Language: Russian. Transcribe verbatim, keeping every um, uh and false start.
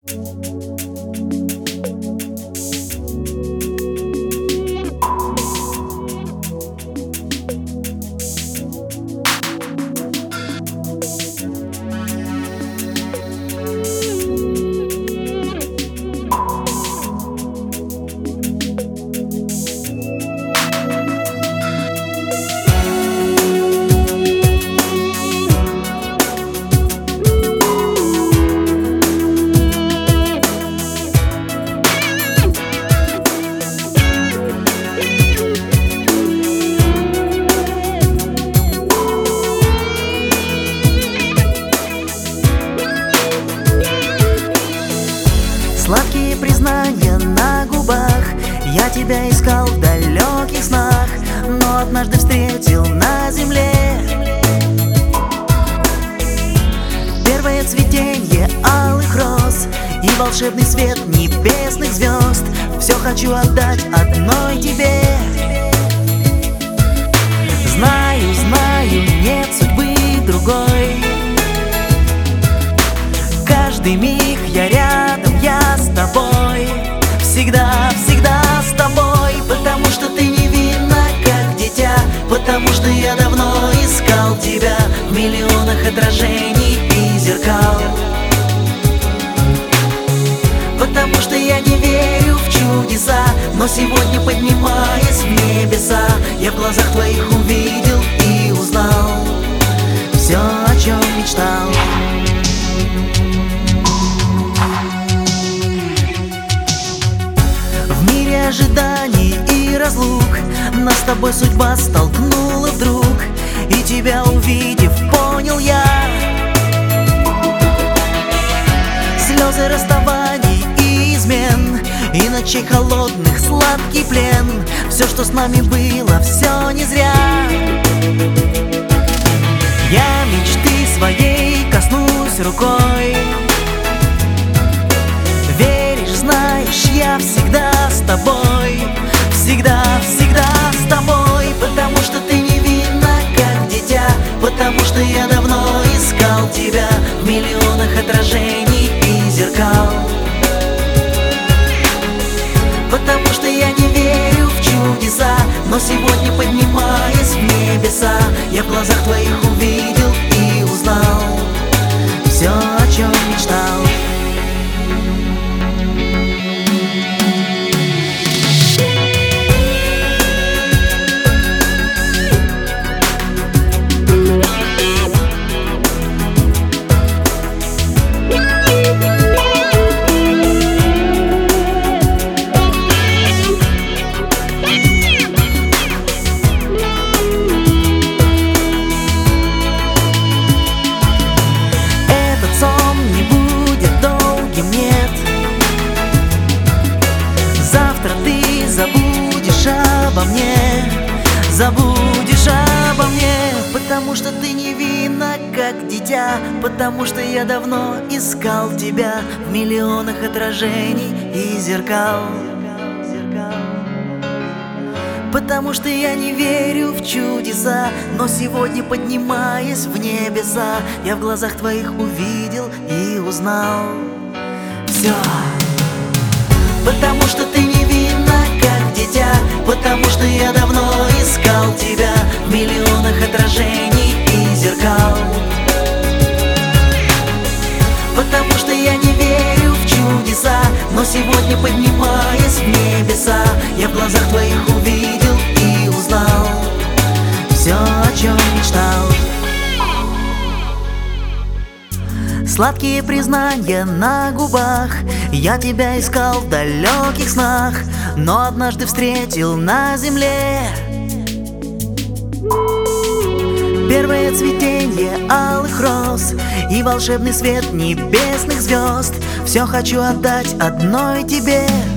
Сладкие признания на губах, я тебя искал в далеких снах, но однажды встретил на земле. Первое цветенье алых роз и волшебный свет небесных звезд. Все хочу отдать одной тебе. Знаю, знаю, нет судьбы другой. Каждый миг я рядом, я с тобой. Всегда, всегда с тобой. Потому что ты невинна, как дитя. Потому что я давно искал тебя в миллионах отражений и зеркал. Потому что я не верю в чудеса, но сегодня, поднимаясь в небеса, я в глазах твоих увидел и узнал все, о чем мечтал. В мире ожиданий и разлук нас с тобой судьба столкнула вдруг, и тебя увидев, понял я слезы расставаний и измен, и ночей холодных сладкий плен. Все, что с нами было, все не зря. Я мечты своей коснусь рукой. Веришь, знаешь, я всегда с тобой. Всегда, всегда с тобой. Потому что ты невинна, как дитя. Потому что я давно искал тебя в миллионах отражений и зеркал. Потому что я не верю в чудеса, но сегодня, поднимаясь в небеса, я в глазах твоих увидел и узнал все, о чем мечтал. Забудешь обо мне, забудешь обо мне. Потому что ты невинна, как дитя. Потому что я давно искал тебя в миллионах отражений и зеркал. Потому что я не верю в чудеса, но сегодня, поднимаясь в небеса, я в глазах твоих увидел и узнал все. Потому что ты невинна, как дитя. Потому что я давно искал тебя в миллионах отражений и зеркал. Потому что я не верю в чудеса, но сегодня, поднимаясь в небеса, я в глазах твоих увидел и узнал все, о чем мечтал. Сладкие признания на губах, я тебя искал в далеких снах, но однажды встретил на земле. Первое цветенье алых роз и волшебный свет небесных звезд. Все хочу отдать одной тебе.